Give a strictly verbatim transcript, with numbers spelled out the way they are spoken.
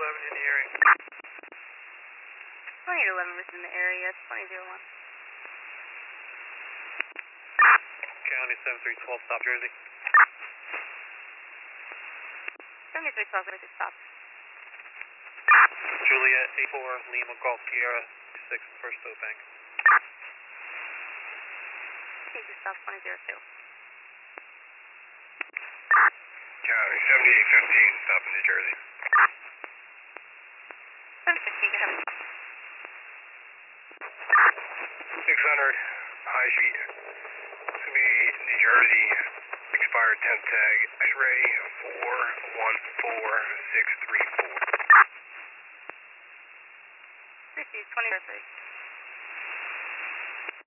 eleven in the area. twenty to eleven was in the area, twenty zero one. County seven three one two, stop Jersey. seventy-three twelve, I just stopped. Juliet eight four, Lima Golf Sierra six, first tow bank. He just stopped twenty zero two. County seventy-eight fifteen, stopping New Jersey. seven fifteen, go ahead. six hundred, High Street, to me, New Jersey, expired temp tag, X-ray four one four six three four. Receive twenty zero three.